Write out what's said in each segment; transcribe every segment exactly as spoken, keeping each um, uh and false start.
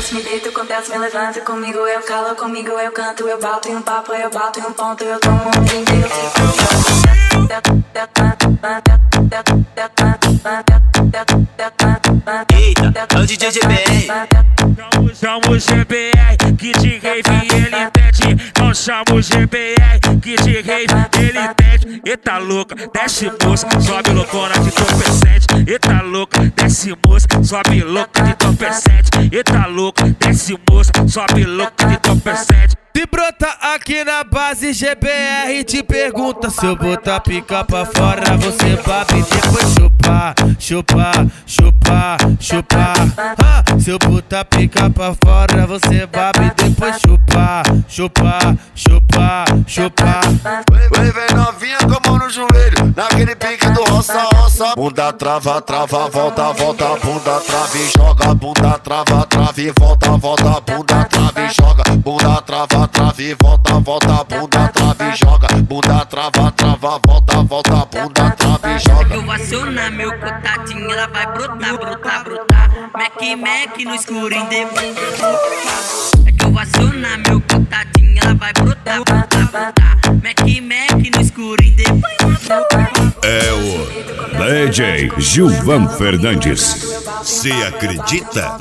danço, me deito, com Deus me levanto. Comigo eu calo, comigo eu canto. Eu bato em um papo, eu bato em um ponto. Eu tomo um drink e eu fico. Eita, é o D J G B R. Não chama o G B R, que de rave ele pede. Não chama o G B R, que de rave ele pede. Eita louca, desce moça, sobe loucona de entorpecente. Eita louca, desce moça, sobe louca de entorpecente. Eita louca, desce moça, sobe louca de entorpecente. Se brota aqui na base, G B R te pergunta: se eu botar pica pra fora, você babe e depois chupar, chupar, chupar, chupar. Ah, se eu botar pica pra fora, você babe e depois chupar, chupar, chupar, chupar. Vem, vem novinha com a mão no joelho, naquele pique do roça, roça. Bunda trava, trava, volta, volta, bunda trava e joga. Bunda trava, trava e volta, volta, bunda trava e joga. Bunda trava, trava e volta, volta, bunda trava e joga. Bunda trava, trava, volta, volta, bunda trava e joga. Eu vou acionar meu contatinho, ela vai brotar, brotar, brotar. Mac, Mac no escurinho depois. É que eu vou acionar meu contatinho, ela vai brotar, brotar, brotar. Mac, Mac no escurinho depois. É o D J Gilvan Fernandes. Cê acredita?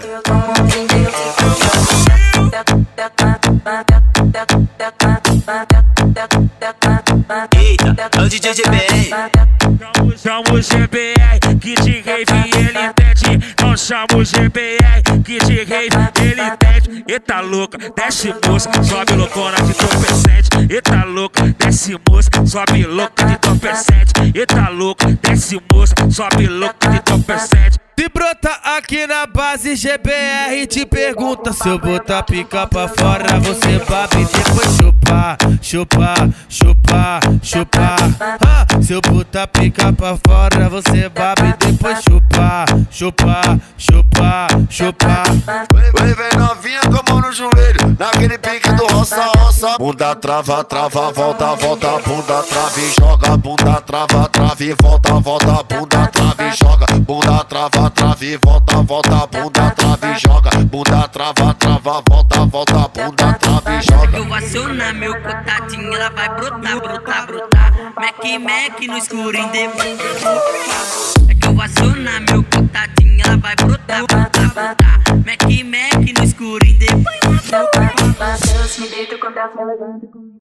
Eita, é o D J G B R. Não chama o G B R, que de rave ele pede. Não chama o G B R, que de rave ele pede. Eita louca, desce moça, sobe loucona de entorpecente. Eita louca, desce moça, sobe louca de entorpecente. Eita louca, desce moça, sobe louca de entorpecente. Se brota aqui na base, G B R te pergunta: se eu botar pica pra fora, você babe e depois chupar, chupar, chupar, chupar. Ah, se eu botar pica pra fora, você babe e depois chupar, chupar, chupar, chupar. Vem, vem novinha com a mão no joelho, naquele pique do roça, roça. Bunda trava, trava, volta, volta, bunda trava e joga. Bunda trava, trava e volta, volta, bunda trava e joga. Bunda trava, trava e volta, volta, bunda trava e joga. Bunda trava, trava, volta, volta, bunda trava e joga. Eu vou acionar meu contatinho, ela vai brotar, brotar, brotar. Mac, Mac no escurinho depois. É que eu vou acionar meu contatinho, ela vai brotar, brotar, brotar. Mac, Mac no escurinho depois. Danço, me deito, com Deus me levanto.